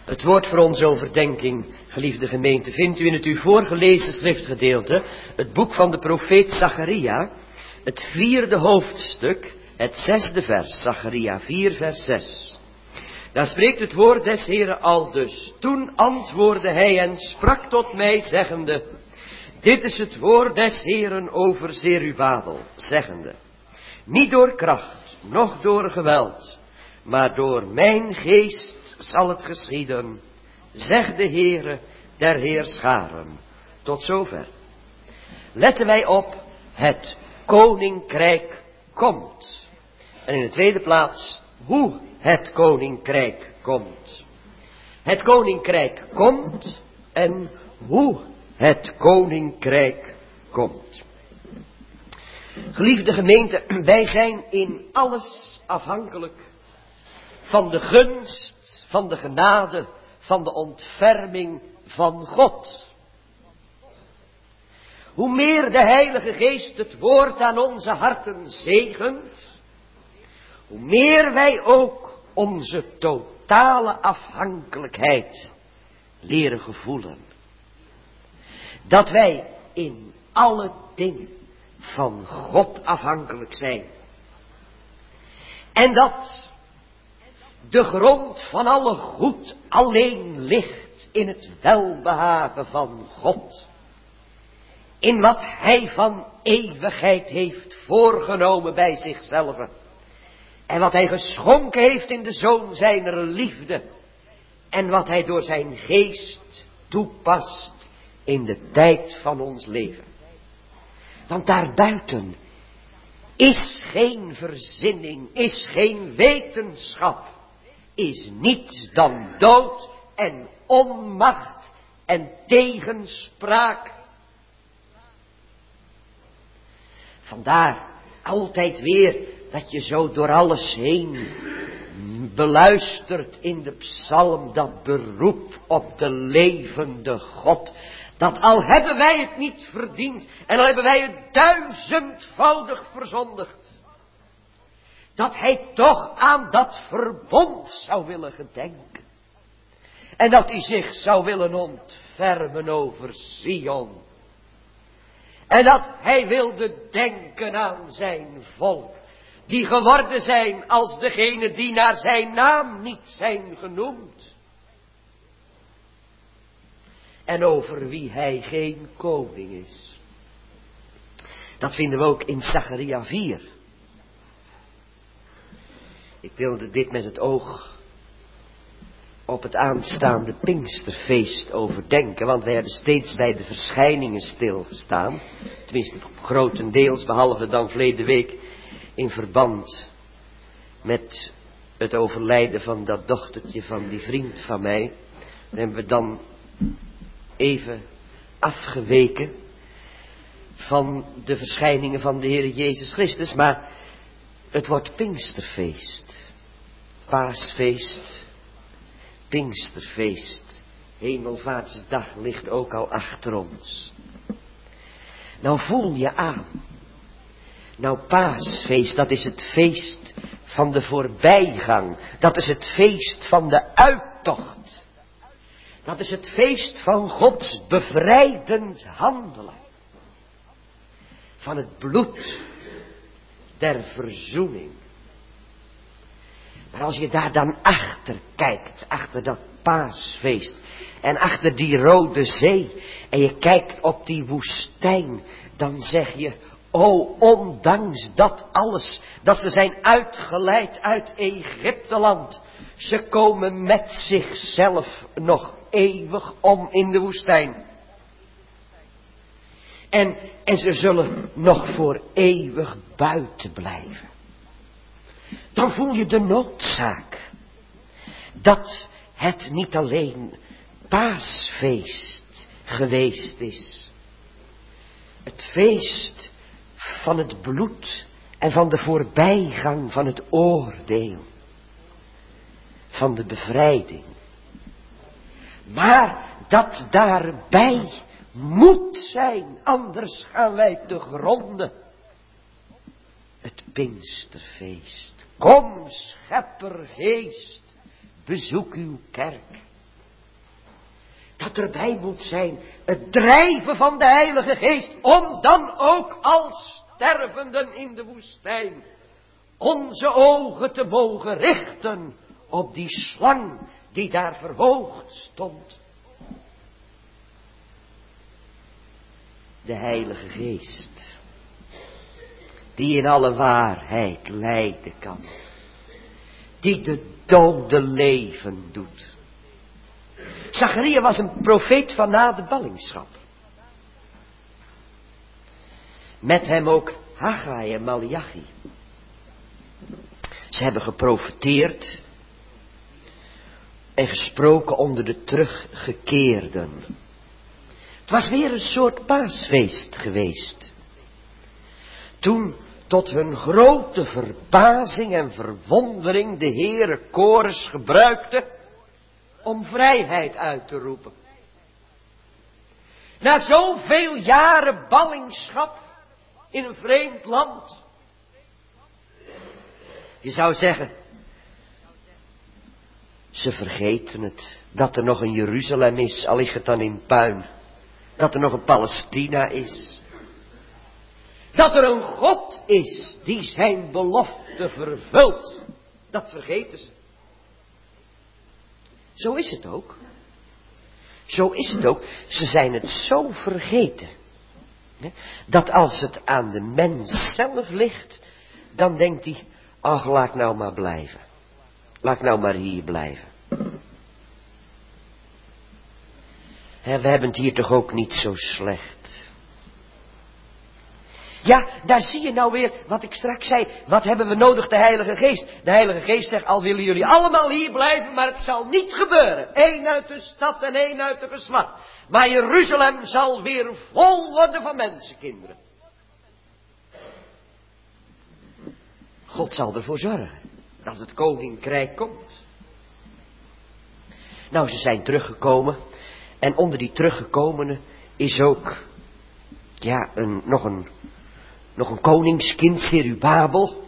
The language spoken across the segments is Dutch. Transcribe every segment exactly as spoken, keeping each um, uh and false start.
Het woord voor onze overdenking, geliefde gemeente, vindt u in het u voorgelezen schriftgedeelte, het boek van de profeet Zacharia, het vierde hoofdstuk, het zesde vers, Zacharia vier vers zes. Daar spreekt het woord des Heeren aldus. Toen antwoordde hij en sprak tot mij, zeggende: dit is het woord des Heeren over Zerubabel, zeggende: niet door kracht, noch door geweld, maar door mijn geest zal het geschieden, zegt de Heere der Heerscharen. Tot zover. Letten wij op, het koninkrijk komt. En in de tweede plaats, hoe het koninkrijk komt. Het koninkrijk komt en hoe het koninkrijk komt. Geliefde gemeente, wij zijn in alles afhankelijk van de gunst, van de genade, van de ontferming van God. Hoe meer de Heilige Geest het woord aan onze harten zegent, hoe meer wij ook onze totale afhankelijkheid leren gevoelen. Dat wij in alle dingen van God afhankelijk zijn. En dat de grond van alle goed alleen ligt in het welbehagen van God. In wat Hij van eeuwigheid heeft voorgenomen bij zichzelf. En wat Hij geschonken heeft in de Zoon zijner liefde. En wat Hij door zijn geest toepast in de tijd van ons leven. Want daarbuiten is geen verzinning, is geen wetenschap, is niets dan dood en onmacht en tegenspraak. Vandaar altijd weer dat je zo door alles heen beluistert in de psalm dat beroep op de levende God. Dat al hebben wij het niet verdiend en al hebben wij het duizendvoudig verzondigd, dat Hij toch aan dat verbond zou willen gedenken. En dat Hij zich zou willen ontfermen over Sion. En dat Hij wilde denken aan zijn volk, die geworden zijn als degene die naar zijn naam niet zijn genoemd. En over wie Hij geen koning is. Dat vinden we ook in Zacharia vier. Ik wilde dit met het oog op het aanstaande Pinksterfeest overdenken. Want wij hebben steeds bij de verschijningen stilgestaan. Tenminste grotendeels, behalve dan verleden week in verband met het overlijden van dat dochtertje van die vriend van mij. Dan hebben we dan even afgeweken van de verschijningen van de Heer Jezus Christus. Maar het wordt Pinksterfeest, Paasfeest, Pinksterfeest, Hemelvaartsdag ligt ook al achter ons. Nou voel je aan, nou Paasfeest, dat is het feest van de voorbijgang, dat is het feest van de uittocht. Dat is het feest van Gods bevrijdend handelen. Van het bloed der verzoening. Maar als je daar dan achter kijkt, achter dat Paasfeest en achter die Rode Zee en je kijkt op die woestijn, dan zeg je: o, ondanks dat alles, dat ze zijn uitgeleid uit Egypteland, ze komen met zichzelf nog eeuwig om in de woestijn. En, en ze zullen nog voor eeuwig buiten blijven. Dan voel je de noodzaak dat het niet alleen Paasfeest geweest is. Het feest van het bloed en van de voorbijgang van het oordeel. Van de bevrijding. Maar dat daarbij moet zijn, anders gaan wij te gronden. Het Pinksterfeest. Kom, scheppergeest, bezoek uw kerk. dat erbij moet zijn het drijven van de Heilige Geest, om dan ook als stervenden in de woestijn onze ogen te mogen richten op die slang die daar verhoogd stond. De Heilige Geest, die in alle waarheid leiden kan, die de dode leven doet. Zacharia was een profeet van na de ballingschap. Met hem ook Haggai en Maleachi. Ze hebben geprofeteerd en gesproken onder de teruggekeerden. Het was weer een soort paasfeest geweest. Toen tot hun grote verbazing en verwondering de Heere Kores gebruikte om vrijheid uit te roepen. Na zoveel jaren ballingschap in een vreemd land. Je zou zeggen, ze vergeten het, dat er nog een Jeruzalem is, al is het dan in puin. Dat er nog een Palestina is. Dat er een God is die zijn belofte vervult. Dat vergeten ze. Zo is het ook. Zo is het ook. Ze zijn het zo vergeten. Dat als het aan de mens zelf ligt, dan denkt hij, ach, laat ik nou maar blijven. Laat ik nou maar hier blijven. He, we hebben het hier toch ook niet zo slecht. Ja, daar zie je nou weer wat ik straks zei. Wat hebben we nodig? De Heilige Geest. De Heilige Geest zegt, al willen jullie allemaal hier blijven, maar het zal niet gebeuren. Eén uit de stad en één uit de geslacht. Maar Jeruzalem zal weer vol worden van mensenkinderen. God zal ervoor zorgen dat het koninkrijk komt. Nou, ze zijn teruggekomen. En onder die teruggekomenen is ook, ja, een, nog een, nog een koningskind, Zerubabel.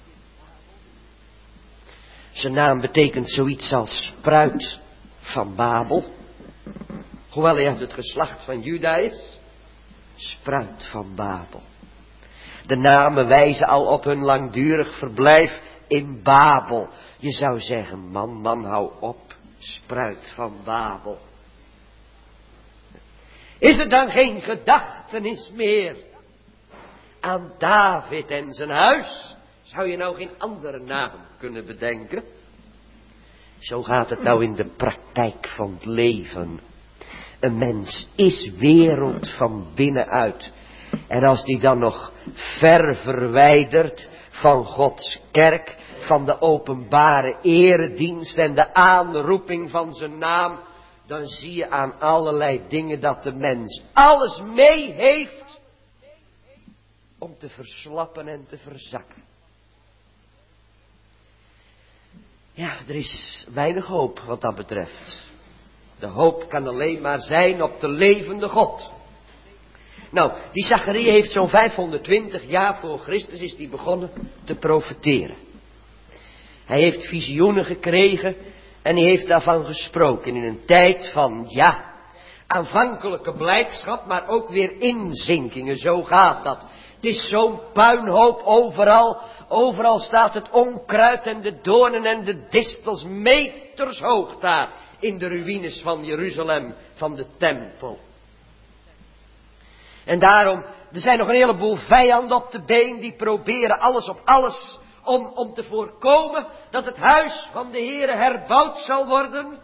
Zijn naam betekent zoiets als spruit van Babel. Hoewel hij uit het geslacht van Juda is. Spruit van Babel. De namen wijzen al op hun langdurig verblijf in Babel. Je zou zeggen, man, man, hou op. Spruit van Babel. Is er dan geen gedachtenis meer aan David en zijn huis? Zou je nou geen andere naam kunnen bedenken? Zo gaat het nou in de praktijk van het leven. Een mens is wereld van binnenuit. En als die dan nog ver verwijderd van Gods kerk, van de openbare eredienst en de aanroeping van zijn naam, dan zie je aan allerlei dingen dat de mens alles mee heeft om te verslappen en te verzakken. Ja, er is weinig hoop wat dat betreft. De hoop kan alleen maar zijn op de levende God. Nou, die Zacharia heeft zo'n vijfhonderdtwintig jaar voor Christus is die begonnen te profeteren. Hij heeft visioenen gekregen en hij heeft daarvan gesproken in een tijd van, ja, aanvankelijke blijdschap, maar ook weer inzinkingen. Zo gaat dat. Het is zo'n puinhoop overal. Overal staat het onkruid en de doornen en de distels meters hoog daar in de ruïnes van Jeruzalem, van de tempel. En daarom, er zijn nog een heleboel vijanden op de been die proberen alles op alles om, om te voorkomen dat het huis van de Heere herbouwd zal worden.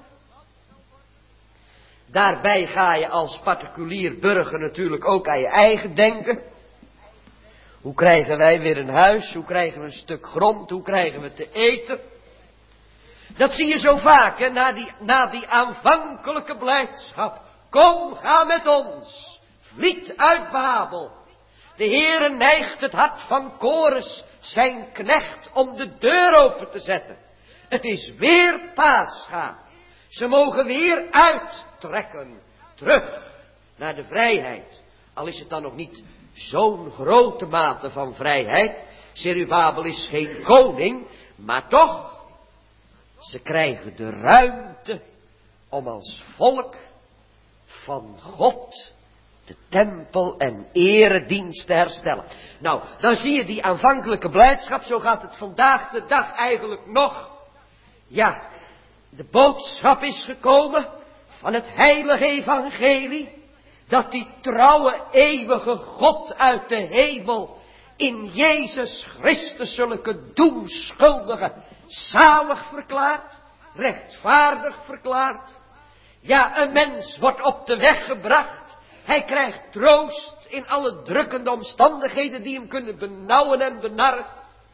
Daarbij ga je als particulier burger natuurlijk ook aan je eigen denken. Hoe krijgen wij weer een huis? Hoe krijgen we een stuk grond? Hoe krijgen we te eten? Dat zie je zo vaak, hè, na die, na die aanvankelijke blijdschap. Kom, ga met ons. Vliet uit Babel. De Heere neigt het hart van Kores, zijn knecht, om de deur open te zetten. Het is weer Pascha. Ze mogen weer uittrekken. Terug naar de vrijheid. Al is het dan nog niet zo'n grote mate van vrijheid. Zerubabel is geen koning, maar toch, ze krijgen de ruimte om als volk van God de tempel en eredienst te herstellen. Nou, dan zie je die aanvankelijke blijdschap, zo gaat het vandaag de dag eigenlijk nog. Ja, de boodschap is gekomen van het heilige evangelie, dat die trouwe eeuwige God uit de hemel in Jezus Christus zulke doemschuldigen zalig verklaart, rechtvaardig verklaart. Ja, een mens wordt op de weg gebracht. Hij krijgt troost in alle drukkende omstandigheden die hem kunnen benauwen en benarren.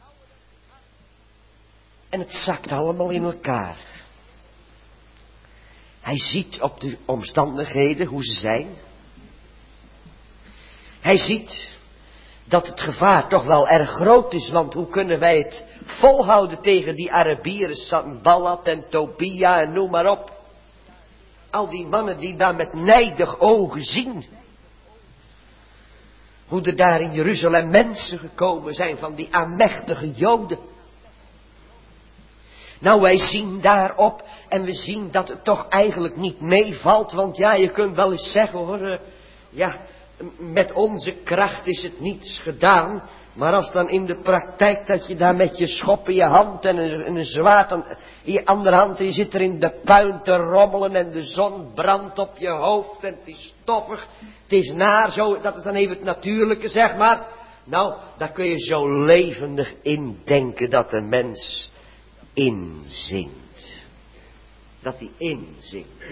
En het zakt allemaal in elkaar. Hij ziet op de omstandigheden hoe ze zijn. Hij ziet dat het gevaar toch wel erg groot is, want hoe kunnen wij het volhouden tegen die Arabieren, Sanballat en Tobia en noem maar op. Al die mannen die daar met nijdig ogen zien. Hoe er daar in Jeruzalem mensen gekomen zijn van die aanmächtige Joden. Nou, wij zien daarop en we zien dat het toch eigenlijk niet meevalt. Want ja, je kunt wel eens zeggen hoor, ja, met onze kracht is het niets gedaan. Maar als dan in de praktijk dat je daar met je schop in je hand en een, en een zwaard aan, in je andere hand en je zit er in de puin te rommelen en de zon brandt op je hoofd en het is stoffig, het is naar, zo, dat is dan even het natuurlijke zeg maar. Nou, daar kun je zo levendig in denken dat de mens inzinkt. Dat hij inzinkt.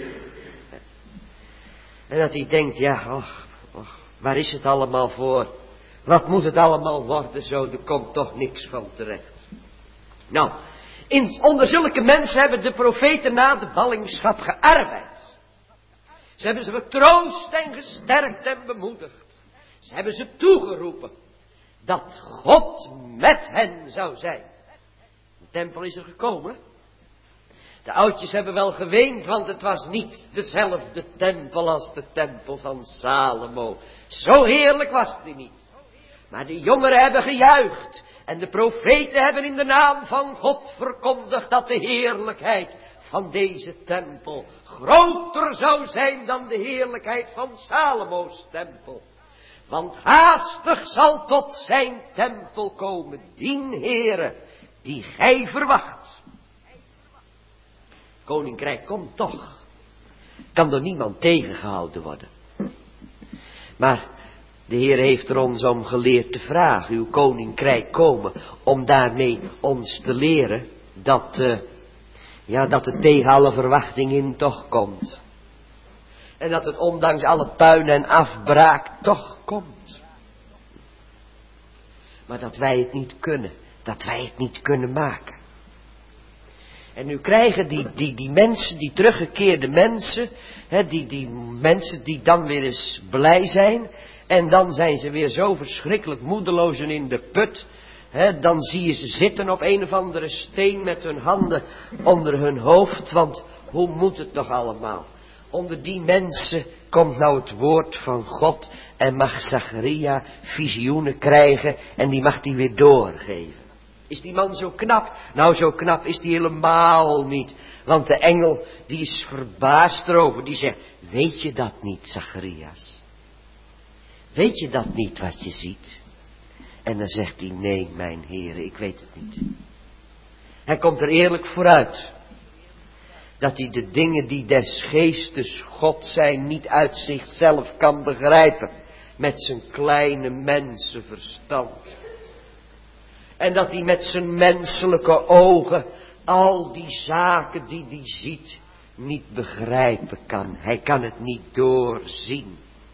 En dat hij denkt, ja, och, och, waar is het allemaal voor? Wat moet het allemaal worden zo, er komt toch niks van terecht. Nou, in, onder zulke mensen hebben de profeten na de ballingschap gearbeid. Ze hebben ze getroost en gesterkt en bemoedigd. Ze hebben ze toegeroepen dat God met hen zou zijn. De tempel is er gekomen. De oudjes hebben wel geweend, want het was niet dezelfde tempel als de tempel van Salomo. Zo heerlijk was die niet. Maar de jongeren hebben gejuicht. En de profeten hebben in de naam van God verkondigd dat de heerlijkheid van deze tempel groter zou zijn dan de heerlijkheid van Salomo's tempel. Want haastig zal tot zijn tempel komen dien Heere die gij verwacht. Koninkrijk komt toch. Kan door niemand tegengehouden worden. Maar de Heer heeft er ons om geleerd te vragen, uw koninkrijk komen, om daarmee ons te leren dat, uh, ja, dat het tegen alle verwachting in toch komt. En dat het ondanks alle puin en afbraak toch komt. Maar dat wij het niet kunnen, dat wij het niet kunnen maken. En nu krijgen die, die, die mensen, die teruggekeerde mensen, hè, die, die mensen die dan weer eens blij zijn. En dan zijn ze weer zo verschrikkelijk moedeloos en in de put. Hè, dan zie je ze zitten op een of andere steen met hun handen onder hun hoofd. Want hoe moet het toch allemaal? Onder die mensen komt nou het woord van God en mag Zacharia visioenen krijgen en die mag die weer doorgeven. Is die man zo knap? Nou, zo knap is die helemaal niet. Want de engel, die is verbaasd erover. Die zegt, weet je dat niet, Zacharias? Weet je dat niet wat je ziet? En dan zegt hij, nee, mijn heren, ik weet het niet. Hij komt er eerlijk vooruit. Dat hij de dingen die des geestes God zijn niet uit zichzelf kan begrijpen. Met zijn kleine mensenverstand. En dat hij met zijn menselijke ogen al die zaken die hij ziet niet begrijpen kan. Hij kan het niet doorzien.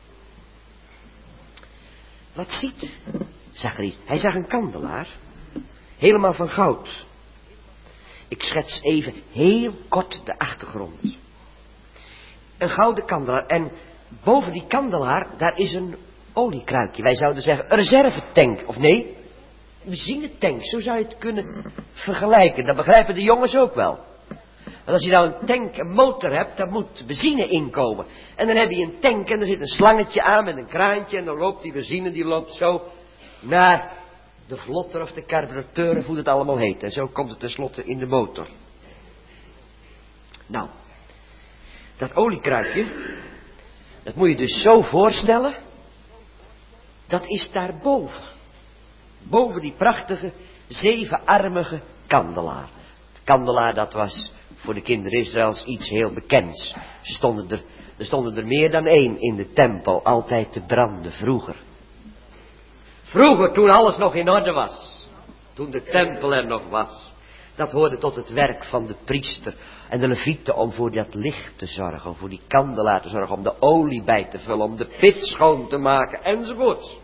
Wat ziet Zacharias? Hij zag een kandelaar. Helemaal van goud. Ik schets even heel kort de achtergrond. Een gouden kandelaar. En boven die kandelaar, daar is een oliekruikje. Wij zouden zeggen een reservetank. Of nee, een benzinetank. Zo zou je het kunnen vergelijken. Dat begrijpen de jongens ook wel. Want als je nou een tank, een motor hebt, dan moet benzine inkomen. En dan heb je een tank en er zit een slangetje aan met een kraantje. En dan loopt die benzine, die loopt zo naar de vlotter of de carburateur, of hoe het allemaal heet. En zo komt het tenslotte in de motor. Nou, dat oliekruikje, Dat moet je dus zo voorstellen. Dat is daarboven. Boven die prachtige, zevenarmige kandelaar. De kandelaar, dat was voor de kinderen Israëls iets heel bekends. Ze stonden er, er stonden er meer dan één in de tempel, altijd te branden, vroeger. Vroeger, toen alles nog in orde was. Toen de tempel er nog was. Dat hoorde tot het werk van de priester en de levieten om voor dat licht te zorgen, om voor die kandelaar te zorgen, om de olie bij te vullen, om de pit schoon te maken, enzovoort.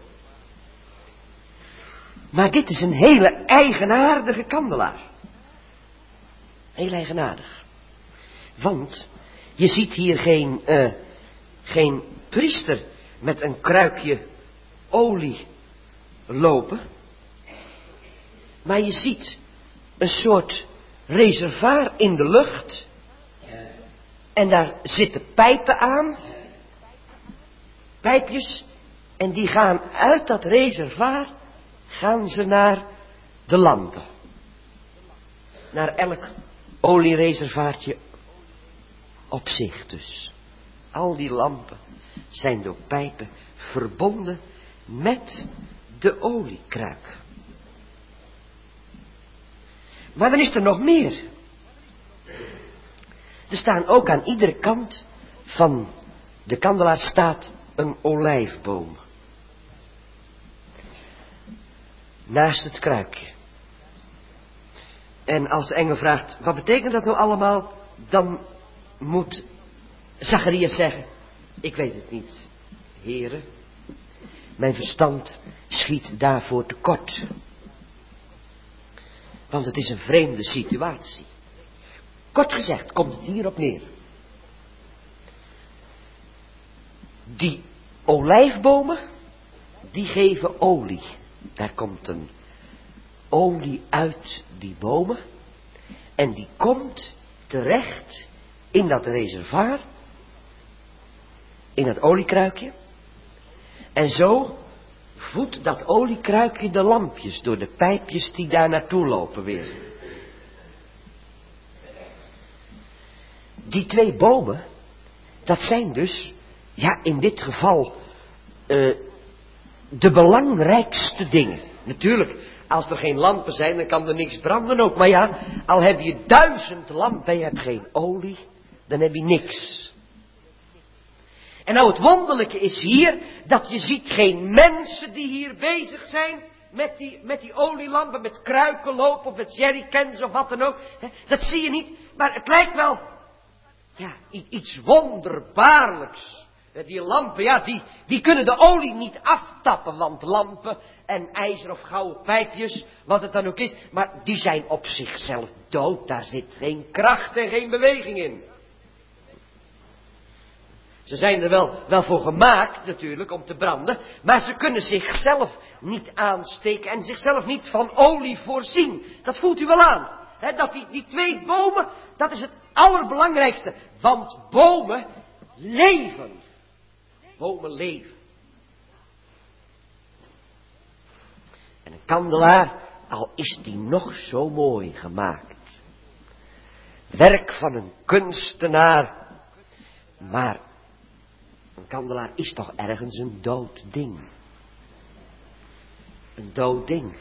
Maar dit is een hele eigenaardige kandelaar. Heel eigenaardig. Want je ziet hier geen, uh, geen priester met een kruikje olie lopen. Maar je ziet een soort reservoir in de lucht. En daar zitten pijpen aan. Pijpjes. En die gaan uit dat reservoir, gaan ze naar de lampen. Naar elk oliereservaartje op zich dus. Al die lampen zijn door pijpen verbonden met de oliekruik. Maar dan is er nog meer. Er staan ook aan iedere kant van de kandelaar staat een olijfboom. Naast het kruikje. En als de engel vraagt, wat betekent dat nou allemaal? Dan moet Zacharias zeggen, ik weet het niet, Heere. Mijn verstand schiet daarvoor tekort. Want het is een vreemde situatie. Kort gezegd komt het hierop neer. Die olijfbomen, die geven olie. Daar komt een olie uit die bomen. En die komt terecht in dat reservoir. In dat oliekruikje. En zo voedt dat oliekruikje de lampjes door de pijpjes die daar naartoe lopen weer. Die twee bomen, dat zijn dus, ja in dit geval, uh, de belangrijkste dingen. Natuurlijk, als er geen lampen zijn, dan kan er niks branden ook. Maar ja, al heb je duizend lampen en je hebt geen olie, dan heb je niks. En nou het wonderlijke is hier, dat je ziet geen mensen die hier bezig zijn met die, met die olielampen, met kruiken lopen of met jerrycans of wat dan ook. Dat zie je niet, maar het lijkt wel, ja, iets wonderbaarlijks. Die lampen, ja, die, die kunnen de olie niet aftappen, want lampen en ijzer of gouden pijpjes, wat het dan ook is, maar die zijn op zichzelf dood. Daar zit geen kracht en geen beweging in. Ze zijn er wel, wel voor gemaakt natuurlijk om te branden, maar ze kunnen zichzelf niet aansteken en zichzelf niet van olie voorzien. Dat voelt u wel aan. Hè? Dat die, die twee bomen, dat is het allerbelangrijkste. Want bomen leven. Bomen leven. En een kandelaar, al is die nog zo mooi gemaakt. Werk van een kunstenaar, maar een kandelaar is toch ergens een dood ding. Een dood ding.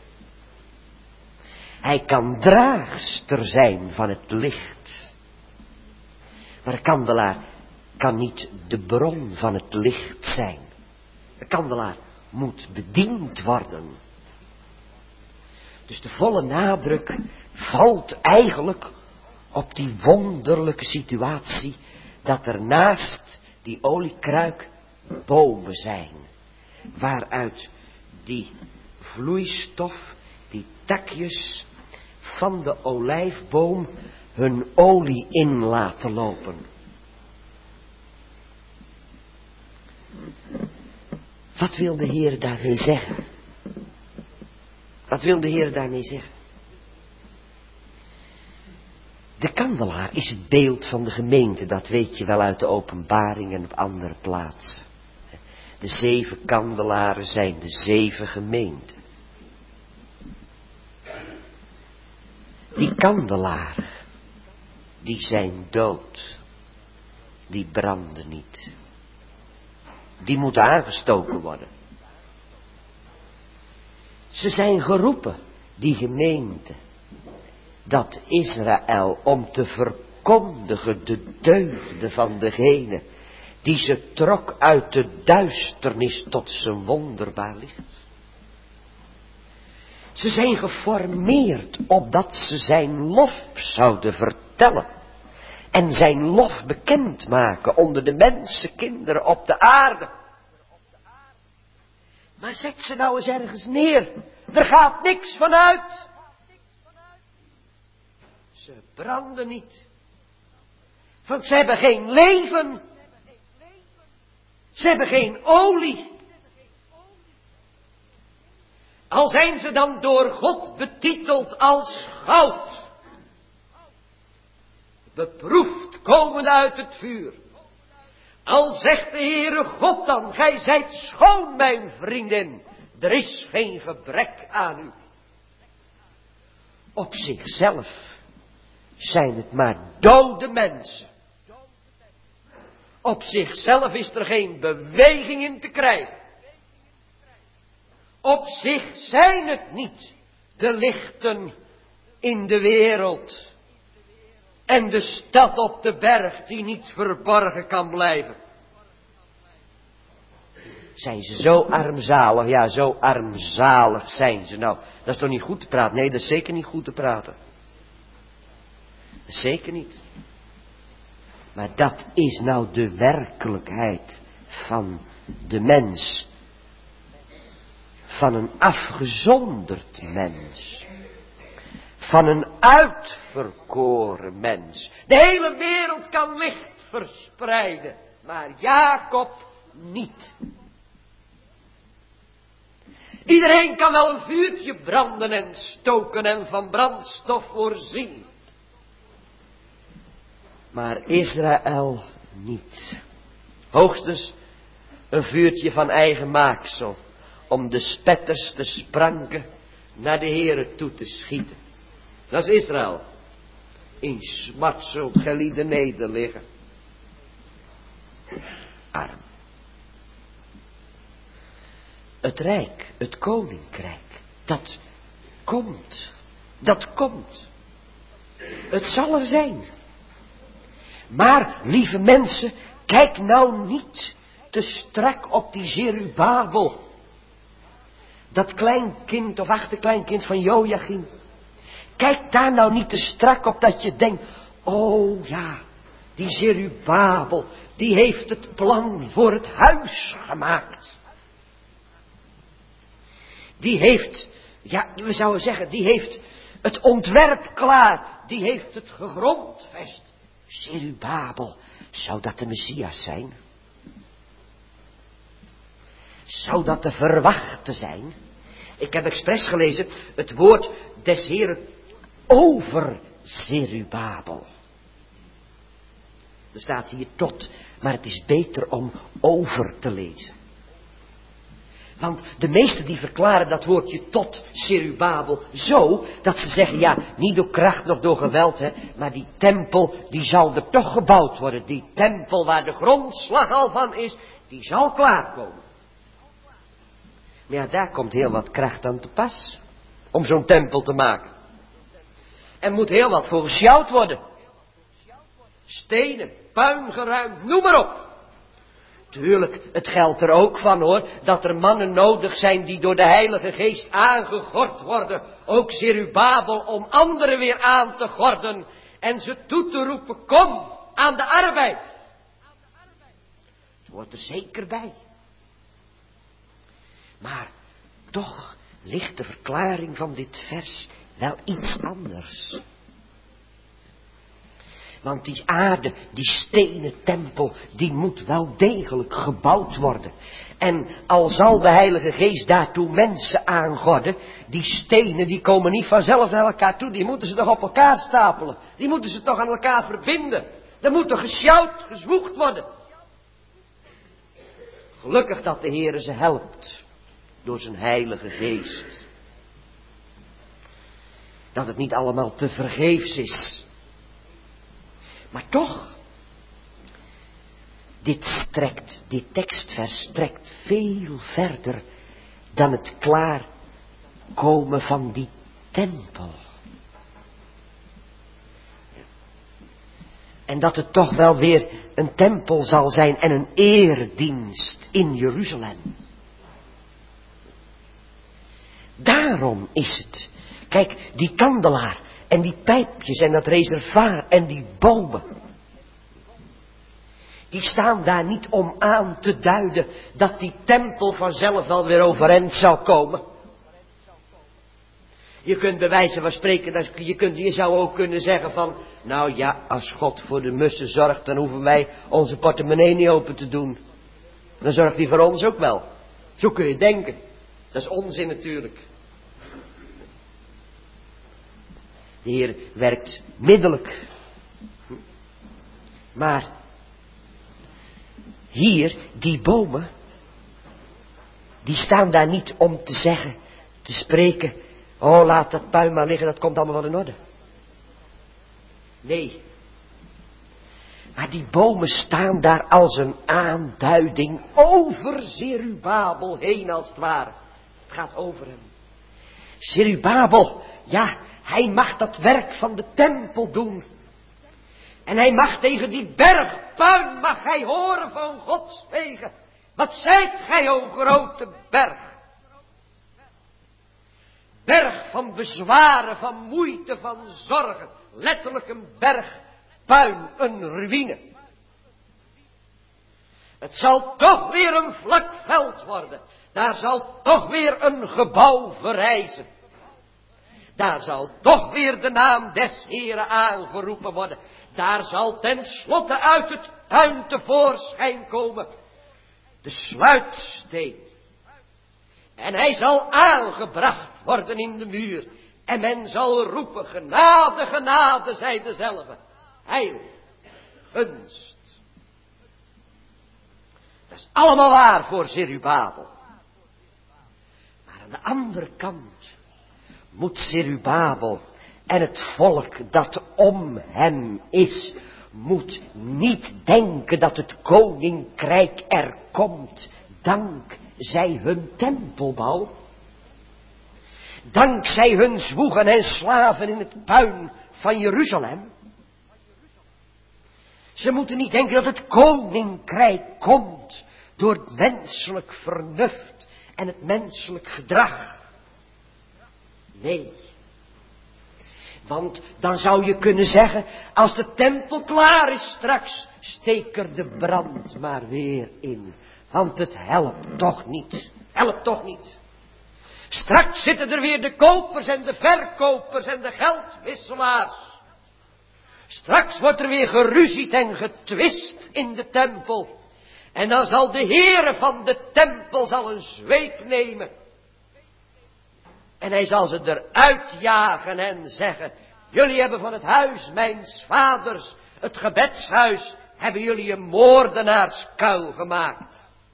Hij kan draagster zijn van het licht. Maar een kandelaar kan niet de bron van het licht zijn. Een kandelaar moet bediend worden. Dus de volle nadruk valt eigenlijk op die wonderlijke situatie dat er naast die oliekruik bomen zijn, waaruit die vloeistof, die takjes van de olijfboom hun olie in laten lopen. Wat wil de Heer daarmee zeggen? Wat wil de Heer daarmee zeggen? De kandelaar is het beeld van de gemeente, dat weet je wel uit de openbaring en op andere plaatsen. De zeven kandelaren zijn de zeven gemeenten. Die kandelaren, die zijn dood, die branden niet. die moeten aangestoken worden. Ze zijn geroepen, die gemeente, dat Israël, om te verkondigen de deugden van degene die ze trok uit de duisternis tot zijn wonderbaar licht. Ze zijn geformeerd opdat ze zijn lof zouden vertellen en zijn lof bekendmaken onder de mensenkinderen op de aarde. Maar zet ze nou eens ergens neer. Er gaat niks vanuit. Ze branden niet. Want ze hebben geen leven. Ze hebben geen olie. Al zijn ze dan door God betiteld als goud. Beproefd komende uit het vuur. Al zegt de Heere God dan, gij zijt schoon mijn vriendin. Er is geen gebrek aan u. Op zichzelf zijn het maar dode mensen. Op zichzelf is er geen beweging in te krijgen. Op zich zijn het niet de lichten in de wereld en de stad op de berg die niet verborgen kan blijven. Zijn ze zo armzalig? Ja, zo armzalig zijn ze. Nou, dat is toch niet goed te praten? Nee, dat is zeker niet goed te praten. Zeker niet. Maar dat is nou de werkelijkheid van de mens. Van een afgezonderd mens. Van een uitverkoren mens. De hele wereld kan licht verspreiden. Maar Jacob niet. Iedereen kan wel een vuurtje branden en stoken en van brandstof voorzien. Maar Israël niet. Hoogstens een vuurtje van eigen maaksel. Om de spetters te spranken naar de Heere toe te schieten. Dat is Israël. In smart zult gelieden nederliggen. Arm. Het rijk, het koninkrijk, dat komt. Dat komt. Het zal er zijn. Maar, lieve mensen, kijk nou niet te strak op die Zerubabel. Dat kleinkind of achterkleinkind van Joachim. Kijk daar nou niet te strak op dat je denkt, oh ja, die Zerubabel, die heeft het plan voor het huis gemaakt. Die heeft, ja, we zouden zeggen, die heeft het ontwerp klaar, die heeft het gegrondvest. Zerubabel, zou dat de Messias zijn? Zou dat te verwachten zijn? Ik heb expres gelezen het woord des Heren over Zerubabel. Er staat hier tot, maar het is beter om over te lezen. Want de meesten die verklaren dat woordje tot Zerubabel zo, dat ze zeggen, ja, niet door kracht nog door geweld, hè, maar die tempel, die zal er toch gebouwd worden. Die tempel waar de grondslag al van is, die zal klaarkomen. Maar ja, daar komt heel wat kracht aan te pas, om zo'n tempel te maken. Er moet heel wat voor gesjouwd worden. Stenen, puin geruimd, noem maar op. Tuurlijk, het geldt er ook van hoor, dat er mannen nodig zijn die door de Heilige Geest aangegord worden. Ook Zerubabel om anderen weer aan te gorden en ze toe te roepen, kom aan de arbeid. Het hoort er zeker bij. Maar toch ligt de verklaring van dit vers wel iets anders. Want die aarde, die stenen tempel, die moet wel degelijk gebouwd worden. En al zal de Heilige Geest daartoe mensen aangorden, die stenen die komen niet vanzelf naar elkaar toe. Die moeten ze toch op elkaar stapelen. Die moeten ze toch aan elkaar verbinden. Er moet toch gesjouwd, gezwoegd worden. Gelukkig dat de Heere ze helpt. Door zijn Heilige Geest. Dat het niet allemaal te vergeefs is. Maar toch, dit strekt, dit tekstvers strekt veel verder dan het klaarkomen van die tempel. En dat het toch wel weer een tempel zal zijn en een eerdienst in Jeruzalem. Daarom is het. Kijk, die kandelaar en die pijpjes en dat reservoir en die bomen. Die staan daar niet om aan te duiden dat die tempel vanzelf wel weer overeind zal komen. Je kunt bij wijze van spreken, je, kunt, je zou ook kunnen zeggen van, nou ja, als God voor de mussen zorgt, dan hoeven wij onze portemonnee niet open te doen. Dan zorgt hij voor ons ook wel. Zo kun je denken. Dat is onzin natuurlijk. De Heer werkt middelijk. Maar hier, die bomen, die staan daar niet om te zeggen, te spreken, oh laat dat puin maar liggen, dat komt allemaal wel in orde. Nee. Maar die bomen staan daar als een aanduiding over Zerubabel heen als het ware. Het gaat over hem. Zerubabel, ja, hij mag dat werk van de tempel doen. En hij mag tegen die berg puin, mag hij horen van Gods wegen. Wat zijt gij, o grote berg? Berg van bezwaren, van moeite, van zorgen. Letterlijk een berg puin, een ruïne. Het zal toch weer een vlak veld worden. Daar zal toch weer een gebouw verrijzen. Daar zal toch weer de naam des Heren aangeroepen worden. Daar zal tenslotte uit het puin tevoorschijn komen de sluitsteen. En hij zal aangebracht worden in de muur. En men zal roepen, genade, genade, zij dezelfde. Heil, gunst. Dat is allemaal waar voor Zerubabel. Maar aan de andere kant moet Zerubabel en het volk dat om hem is, moet niet denken dat het koninkrijk er komt dankzij hun tempelbouw. Dankzij hun zwoegen en slaven in het puin van Jeruzalem. Ze moeten niet denken dat het koninkrijk komt door het menselijk vernuft en het menselijk gedrag. Nee. Want dan zou je kunnen zeggen, als de tempel klaar is straks, steek er de brand maar weer in. Want het helpt toch niet. Helpt toch niet. Straks zitten er weer de kopers en de verkopers en de geldwisselaars. Straks wordt er weer geruzied en getwist in de tempel. En dan zal de Heere van de tempel zal een zweep nemen. En hij zal ze eruit jagen en zeggen, jullie hebben van het huis mijns vaders, het gebedshuis, hebben jullie een moordenaarskuil gemaakt.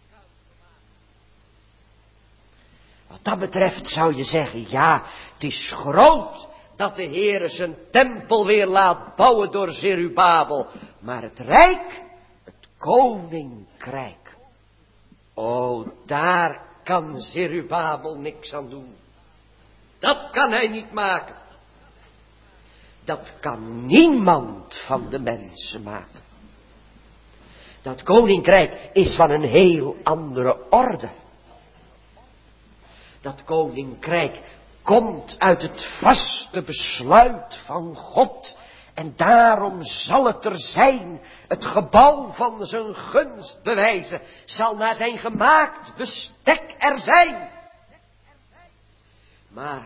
Wat dat betreft zou je zeggen, ja, het is groot dat de Heere zijn tempel weer laat bouwen door Zerubabel. Maar het rijk, het koninkrijk, oh, daar kan Zerubabel niks aan doen. Dat kan hij niet maken. Dat kan niemand van de mensen maken. Dat koninkrijk is van een heel andere orde. Dat koninkrijk komt uit het vaste besluit van God. En daarom zal het er zijn. Het gebouw van zijn gunst bewijzen. Zal naar zijn gemaakt bestek er zijn. Maar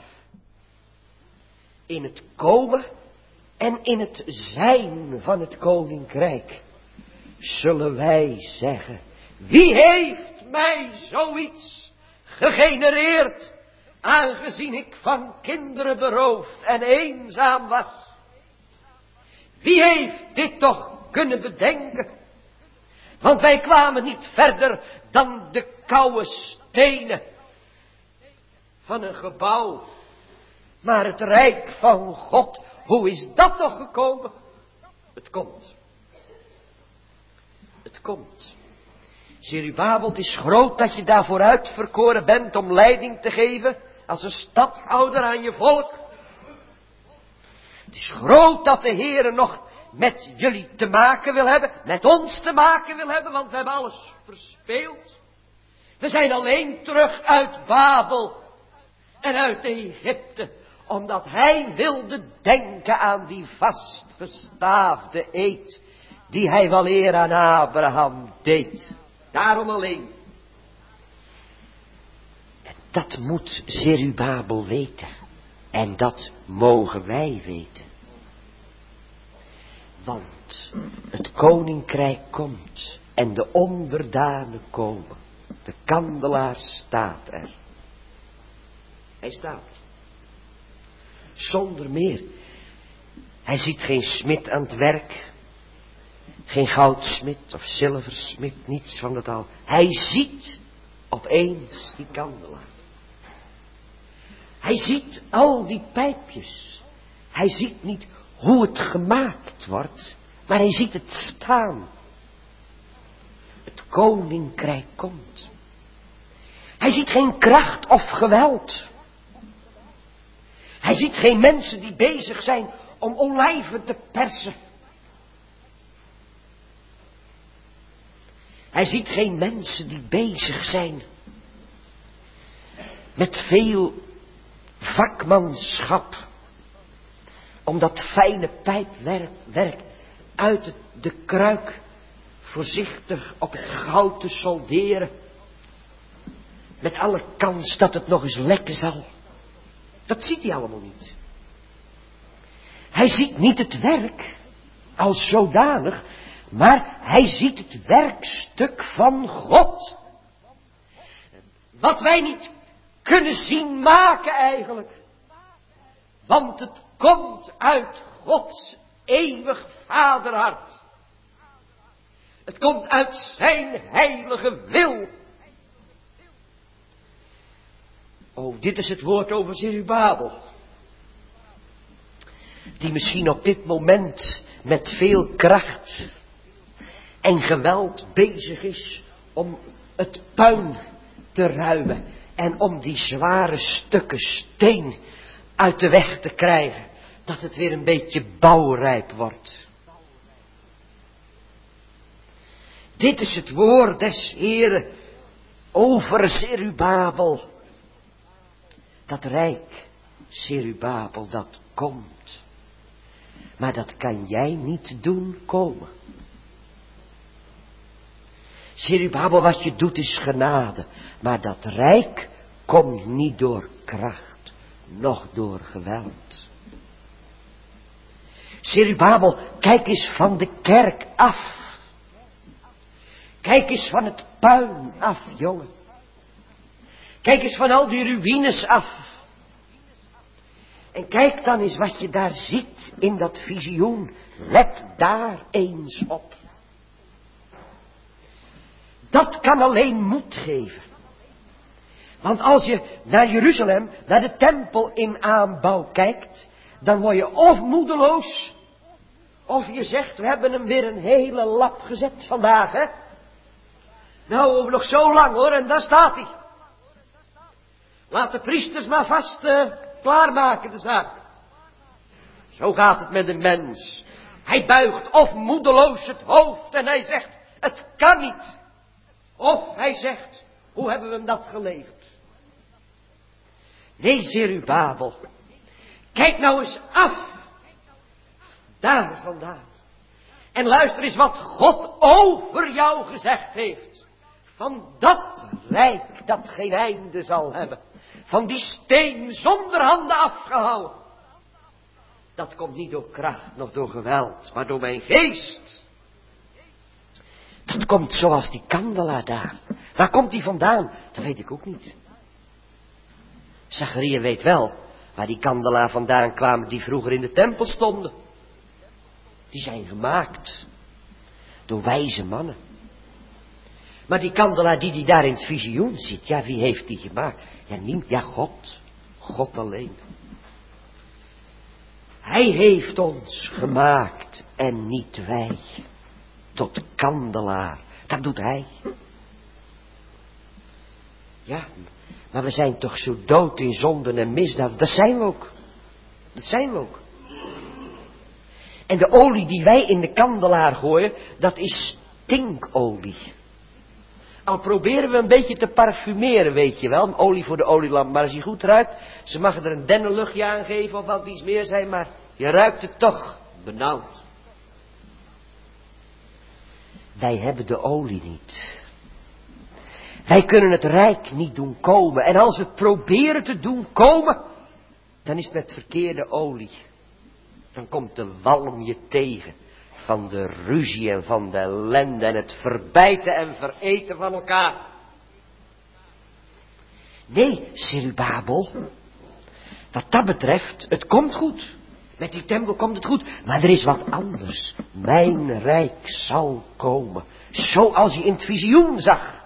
in het komen en in het zijn van het koninkrijk zullen wij zeggen, wie heeft mij zoiets gegenereerd, aangezien ik van kinderen beroofd en eenzaam was? Wie heeft dit toch kunnen bedenken? Want wij kwamen niet verder dan de koude stenen van een gebouw. Maar het rijk van God, hoe is dat toch gekomen? Het komt. het komt. Zerubabel, het is groot dat je daarvoor uitverkoren bent om leiding te geven als een stadhouder aan je volk. Het is groot dat de Heere nog met jullie te maken wil hebben, met ons te maken wil hebben, want we hebben alles verspeeld. We zijn alleen terug uit Babel en uit Egypte, omdat hij wilde denken aan die vastgestaafde eed, die hij wel eer aan Abraham deed. Daarom alleen. En dat moet Zerubabel weten. En dat mogen wij weten. Want het koninkrijk komt en de onderdanen komen. De kandelaar staat er. Hij staat. Zonder meer. Hij ziet geen smid aan het werk. Geen goudsmid of zilversmid, niets van dat al. Hij ziet opeens die kandelaar. Hij ziet al die pijpjes. Hij ziet niet hoe het gemaakt wordt, maar hij ziet het staan. Het koninkrijk komt. Hij ziet geen kracht of geweld. Hij ziet geen mensen die bezig zijn om olijven te persen. Hij ziet geen mensen die bezig zijn met veel vakmanschap om dat fijne pijpwerk werk uit het, de kruik voorzichtig op het goud te solderen, met alle kans dat het nog eens lekken zal. Dat ziet hij allemaal niet. Hij ziet niet het werk als zodanig, maar hij ziet het werkstuk van God. Wat wij niet kunnen zien maken eigenlijk. Want het komt uit Gods eeuwig vaderhart. Het komt uit zijn heilige wil. Oh, dit is het woord over Zerubabel. Die misschien op dit moment met veel kracht en geweld bezig is om het puin te ruimen en om die zware stukken steen uit de weg te krijgen, dat het weer een beetje bouwrijp wordt. Dit is het woord des Heeren over Zerubabel. Dat rijk, Zerubabel, dat komt. Maar dat kan jij niet doen komen. Zerubabel, wat je doet is genade. Maar dat rijk komt niet door kracht, noch door geweld. Zerubabel, kijk eens van de kerk af. Kijk eens van het puin af, jongen. Kijk eens van al die ruïnes af. En kijk dan eens wat je daar ziet in dat visioen. Let daar eens op. Dat kan alleen moed geven. Want als je naar Jeruzalem, naar de tempel in aanbouw kijkt, dan word je of moedeloos, of je zegt, we hebben hem weer een hele lap gezet vandaag, hè. Nou, over nog zo lang hoor, en daar staat hij. Laat de priesters maar vast uh, klaarmaken de zaak. Zo gaat het met de mens. Hij buigt of moedeloos het hoofd en hij zegt, het kan niet. Of hij zegt, hoe hebben we hem dat geleverd? Nee, Zerubabel, kijk nou eens af. Daar vandaan. En luister eens wat God over jou gezegd heeft. Van dat rijk dat geen einde zal hebben. Van die steen zonder handen afgehouden. Dat komt niet door kracht, nog door geweld, maar door mijn geest. Dat komt zoals die kandelaar daar. Waar komt die vandaan? Dat weet ik ook niet. Zacharia weet wel waar die kandelaar vandaan kwamen die vroeger in de tempel stonden. Die zijn gemaakt door wijze mannen. Maar die kandelaar die die daar in het visioen zit, ja, wie heeft die gemaakt? Ja, niet, ja, God. God alleen. Hij heeft ons gemaakt en niet wij. tot kandelaar. Dat doet hij. Ja, maar we zijn toch zo dood in zonden en misdaad. Dat zijn we ook. Dat zijn we ook. En de olie die wij in de kandelaar gooien, dat is stinkolie. Al proberen we een beetje te parfumeren, weet je wel. Een olie voor de olielamp, maar als die goed ruikt, ze mag er een dennenluchtje aan geven of wat iets meer zijn, maar je ruikt het toch benauwd. Wij hebben de olie niet. Wij kunnen het rijk niet doen komen. En als we het proberen te doen komen, dan is het met verkeerde olie. Dan komt de walm je tegen van de ruzie en van de ellende en het verbijten en vereten van elkaar. Nee, Zerubabel, wat dat betreft, het komt goed. Met die tempel komt het goed, maar er is wat anders. Mijn rijk zal komen, zoals je in het visioen zag.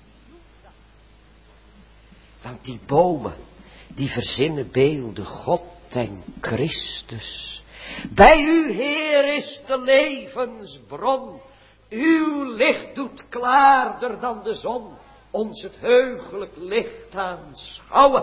Want die bomen, die verzinnen beelden, God en Christus. Bij u, Heer, is de levensbron. Uw licht doet klaarder dan de zon ons het heugelijk licht aanschouwen.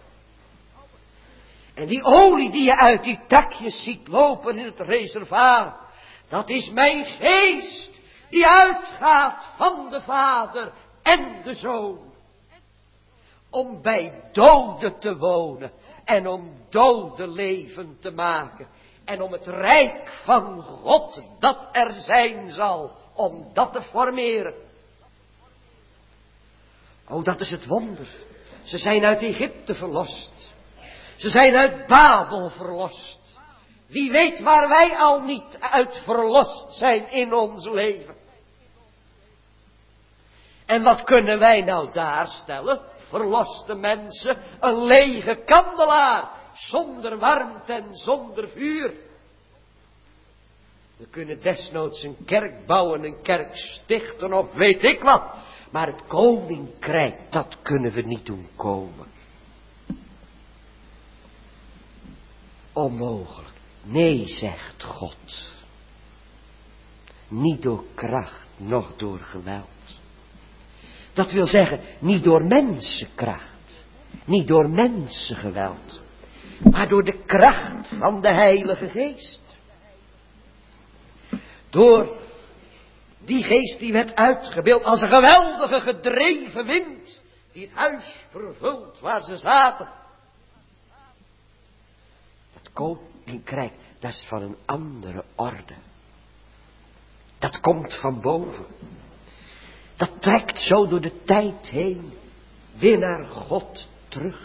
En die olie die je uit die takjes ziet lopen in het reservaat, dat is mijn geest die uitgaat van de Vader en de Zoon. Om bij doden te wonen en om doden leven te maken. En om het rijk van God dat er zijn zal, om dat te formeren. Oh, dat is het wonder. Ze zijn uit Egypte verlost. Ze zijn uit Babel verlost. Wie weet waar wij al niet uit verlost zijn in ons leven. En wat kunnen wij nou daar stellen? Verloste mensen, een lege kandelaar, zonder warmte en zonder vuur. We kunnen desnoods een kerk bouwen, een kerk stichten of weet ik wat. Maar het koninkrijk, dat kunnen we niet doen komen. Onmogelijk. Nee, zegt God. Niet door kracht, noch door geweld. Dat wil zeggen, niet door mensenkracht, niet door mensengeweld, maar door de kracht van de Heilige Geest. Door die geest die werd uitgebeeld als een geweldige gedreven wind, die het huis vervult waar ze zaten. Dat koninkrijk, dat is van een andere orde. Dat komt van boven. Dat trekt zo door de tijd heen, weer naar God terug.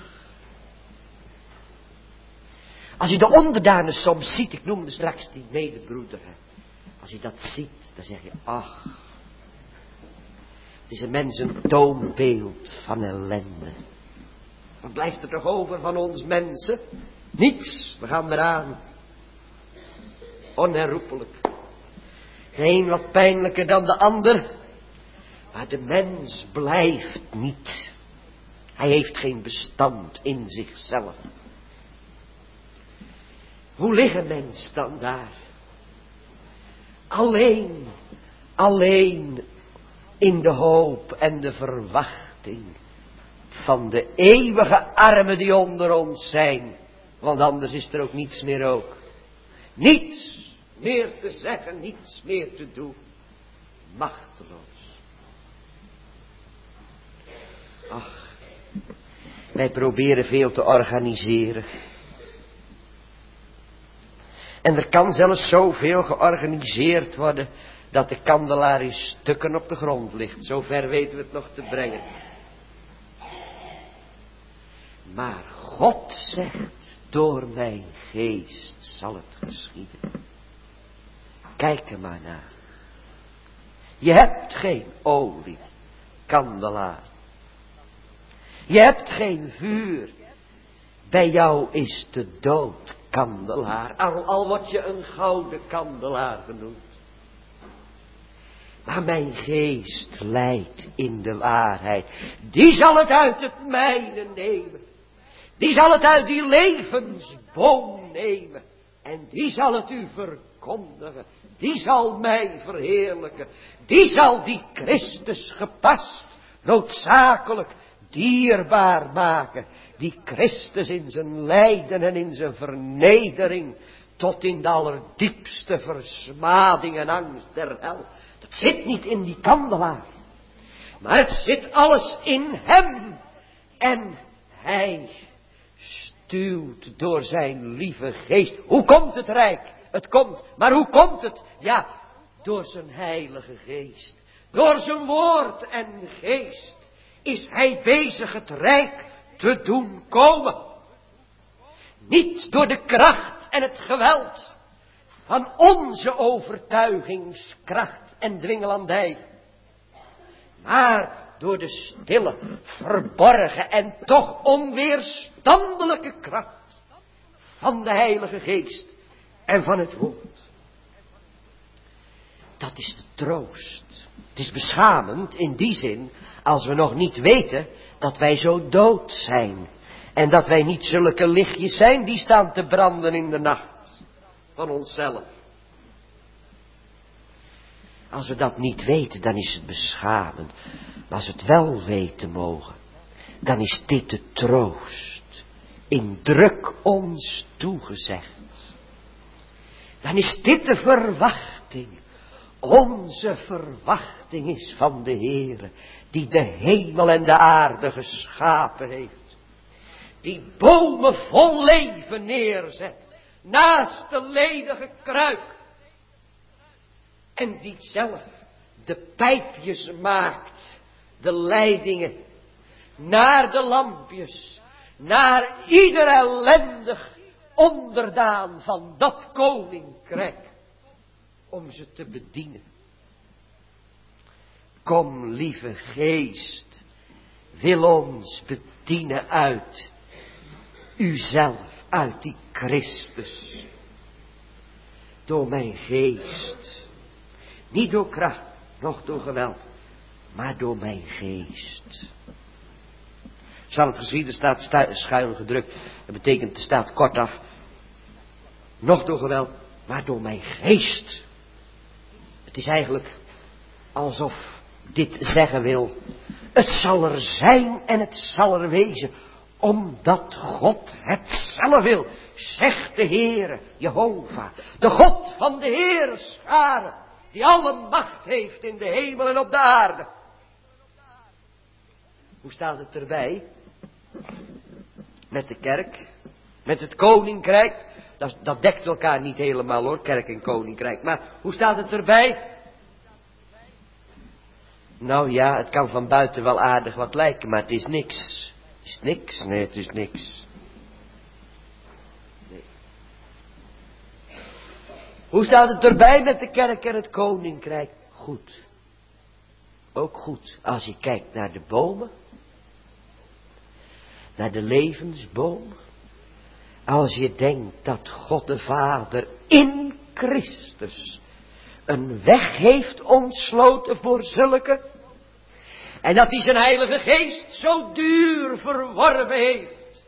Als je de onderdanen soms ziet, ik noemde straks die medebroeder. Als je dat ziet, dan zeg je, ach. Het is een mens een toonbeeld van ellende. Wat blijft er toch over van ons mensen? Niets, we gaan eraan. Onherroepelijk. De een wat pijnlijker dan de ander. Maar de mens blijft niet. Hij heeft geen bestand in zichzelf. Hoe ligt een mens dan daar? Alleen, alleen in de hoop en de verwachting van de eeuwige armen die onder ons zijn. Want anders is er ook niets meer ook. Niets meer te zeggen, niets meer te doen. Machteloos. Ach, wij proberen veel te organiseren. En er kan zelfs zoveel georganiseerd worden dat de kandelaar in stukken op de grond ligt. Zover weten we het nog te brengen. Maar God zegt, door mijn geest zal het geschieden. Kijk er maar naar. Je hebt geen olie, kandelaar. Je hebt geen vuur. Bij jou is de dood kandelaar. Al, al word je een gouden kandelaar genoemd. Maar mijn geest leidt in de waarheid. Die zal het uit het mijne nemen. Die zal het uit die levensboom nemen. En die zal het u vertellen. verkondigen. Die zal mij verheerlijken. Die zal die Christus gepast, noodzakelijk, dierbaar maken. Die Christus in zijn lijden en in zijn vernedering, tot in de allerdiepste versmading en angst der hel. Dat zit niet in die kandelaar. Maar het zit alles in hem. En hij stuwt door zijn lieve geest. Hoe komt het rijk? Het komt. Maar hoe komt het? Ja, door zijn heilige geest. Door zijn woord en geest is hij bezig het rijk te doen komen. Niet door de kracht en het geweld van onze overtuigingskracht en dwingelandij, maar door de stille, verborgen en toch onweerstandelijke kracht van de Heilige Geest en van het woord. Dat is de troost. Het is beschamend in die zin, als we nog niet weten dat wij zo dood zijn. En dat wij niet zulke lichtjes zijn die staan te branden in de nacht van onszelf. Als we dat niet weten, dan is het beschamend. Maar als we het wel weten mogen, dan is dit de troost, in druk ons toegezegd. Dan is dit de verwachting. Onze verwachting is van de Heere, die de hemel en de aarde geschapen heeft. Die bomen vol leven neerzet, naast de ledige kruik. En die zelf de pijpjes maakt, de leidingen, naar de lampjes, naar ieder ellendig onderdaan van dat koninkrijk, om ze te bedienen. Kom, lieve geest, wil ons bedienen uit uzelf, uit die Christus, door mijn geest. Niet door kracht, noch door geweld, maar door mijn geest. Zal het geschieden, staat stu- schuin gedrukt. Dat betekent, er staat kortaf, noch door geweld, maar door mijn geest. Het is eigenlijk alsof dit zeggen wil, het zal er zijn en het zal er wezen, omdat God het zelf wil, zegt de Heere, Jehovah, de God van de Heere scharen, die alle macht heeft in de hemel en op de aarde. Hoe staat het erbij? Met de kerk, met het koninkrijk, dat, dat dekt elkaar niet helemaal hoor, kerk en koninkrijk, maar hoe staat het erbij? Nou ja, het kan van buiten wel aardig wat lijken, maar het is niks. Het is niks, nee, het is niks. Nee. Hoe staat het erbij met de kerk en het koninkrijk? Goed. Ook goed, als je kijkt naar de bomen, naar de levensboom. Als je denkt dat God de Vader in Christus een weg heeft ontsloten voor zulke. En dat hij zijn heilige geest zo duur verworven heeft.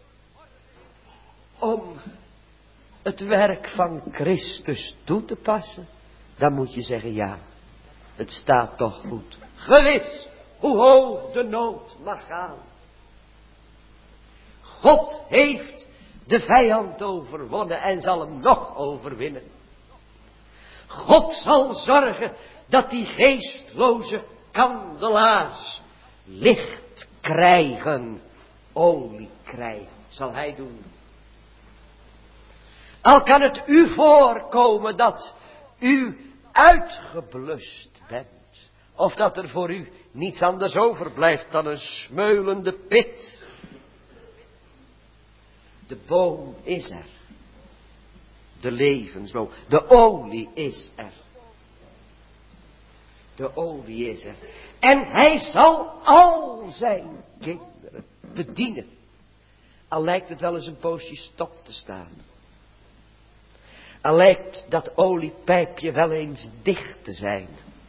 Om het werk van Christus toe te passen. Dan moet je zeggen ja, het staat toch goed. Gewis, hoe hoog de nood mag gaan. God heeft de vijand overwonnen en zal hem nog overwinnen. God zal zorgen dat die geestloze kandelaars licht krijgen, olie krijgen, zal hij doen. Al kan het u voorkomen dat u uitgeblust bent, of dat er voor u niets anders overblijft dan een smeulende pit. De boom is er. De levensboom. De olie is er. De olie is er. En hij zal al zijn kinderen bedienen. Al lijkt het wel eens een poosje stop te staan. Al lijkt dat oliepijpje wel eens dicht te zijn.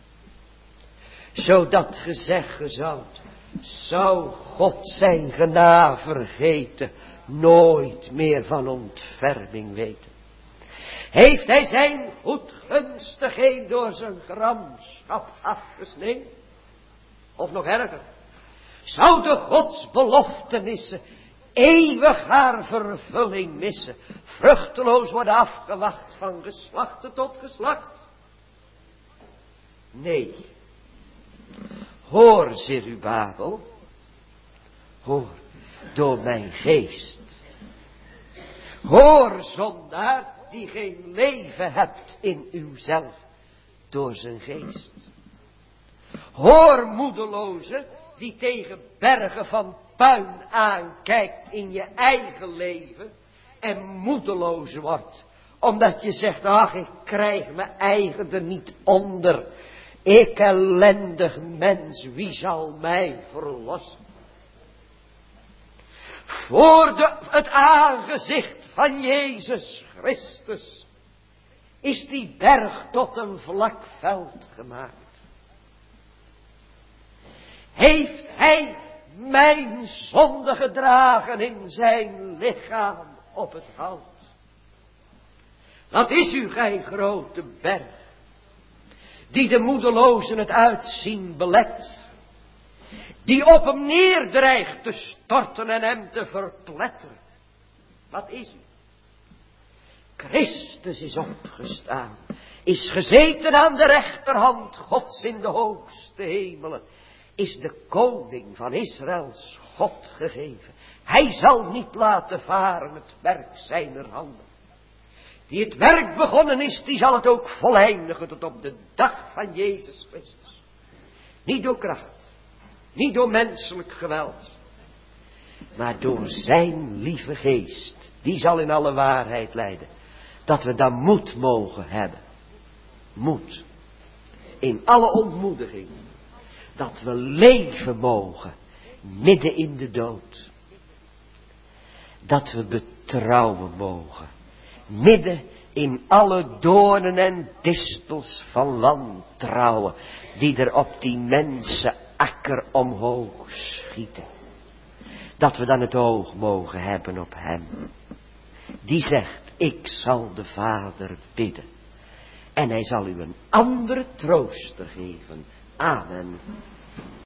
Zodat gezegd zou, zou God zijn genade vergeten, nooit meer van ontferming weten. Heeft hij zijn goedgunstigheid door zijn gramschap afgesneden? Of nog erger, zou de godsbeloftenissen eeuwig haar vervulling missen, vruchteloos worden afgewacht van geslachte tot geslacht? Nee. Hoor, Zerubabel, hoor, door mijn geest. Hoor, zondaar, die geen leven hebt in uzelf, door zijn geest. Hoor, moedeloze, die tegen bergen van puin aankijkt in je eigen leven en moedeloos wordt, omdat je zegt, ach, ik krijg mijn eigen er niet onder. Ik ellendig mens, wie zal mij verlossen? Voor de, het aangezicht van Jezus Christus is die berg tot een vlak veld gemaakt. Heeft hij mijn zonde gedragen in zijn lichaam op het hout? Dat is u, gij grote berg, die de moedelozen het uitzien belet, die op hem neerdreigt te storten en hem te verpletteren. Wat is u? Christus is opgestaan, is gezeten aan de rechterhand Gods in de hoogste hemelen, is de koning van Israëls God gegeven. Hij zal niet laten varen het werk zijner handen. Die het werk begonnen is, die zal het ook voleindigen tot op de dag van Jezus Christus. Niet door kracht, niet door menselijk geweld, maar door zijn lieve geest. Die zal in alle waarheid leiden. Dat we dan moed mogen hebben. Moed. In alle ontmoediging. Dat we leven mogen midden in de dood. Dat we betrouwen mogen midden in alle doornen en distels van wantrouwen die er op die mensen akker omhoog schieten. Dat we dan het oog mogen hebben op hem. Die zegt, ik zal de Vader bidden. En hij zal u een andere trooster geven. Amen.